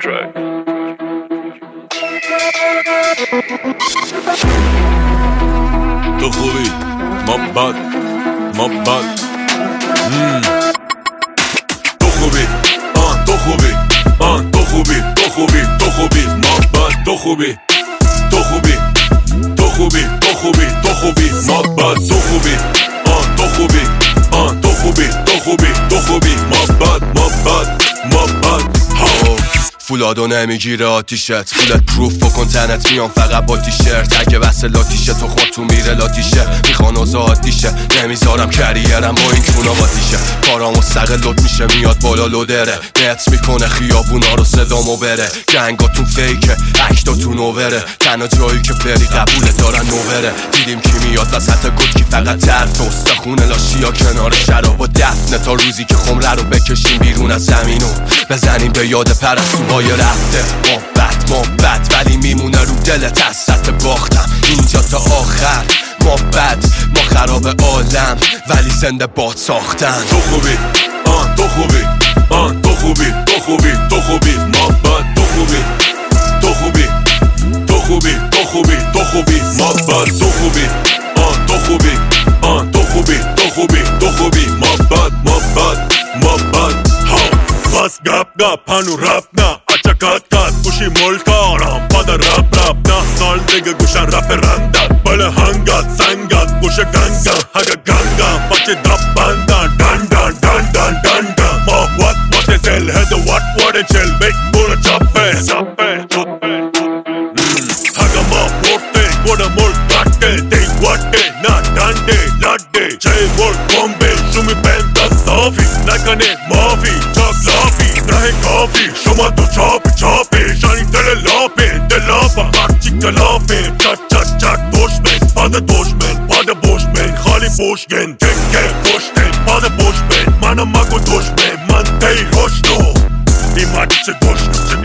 track. تو خوبی ما بد تو خوبی تو خوبی تو خوبی ما بد تو خوبی ما بد تو خوبی ما بد فولادو نمیگیره آتیشت فولت پروف بکن تنت میان فقط با تیشرت اگه بس لاتیشه تو خود تو میره لاتیشه میخوان آزاد دیشه نمیذارم کریرم با این کونا باتیشه کارا مستقل لود میشه میاد بالا لودره نت میکنه خیابونا رو صدامو بره گنگاتون فیکه اکتاتون نوبره تنها جایی که بری قبوله دارن نوبره دیدیم کی میاد وسط گد کی فقط ترف استخونه لاشیا کنار شراب و دفنه تا روزی که خمره رو بکشیم بیرون از زمینو بزنیم به یاد پرستوهای رفته ما بد ولی میمونه رو دلت از سطح باختم اینجا تا آخر ما بد ما خراب عالم ولی زنده باد ساختن تو خوبی تو خوبی ما بد تو خوبی ما بد تو خوبی ما بد بس گپ هنو رپ نه اچکت گوشی ملکارم پاد رپ نه سال دیگه گوشن رپ رندت بله هنگت سنگت گوش گنگم هگه گنگم بچه دپ بندن دن ما what is hell head what is hell بیک بورا چپه هگه ما مرده گوڑا ملک کٹه دی وٹه نا دنده لده چه ملک بمبه شومی بند صافی نکنه مافی چاکلافی نه کافی شما تو چاپی شانی دل لاپه هرچی کلافه چک دشمن پاد بوشمن خالی بوشگن که کشتن پاد بوشمن منم مگو دشمن من دی خوشنو این مچه گشنو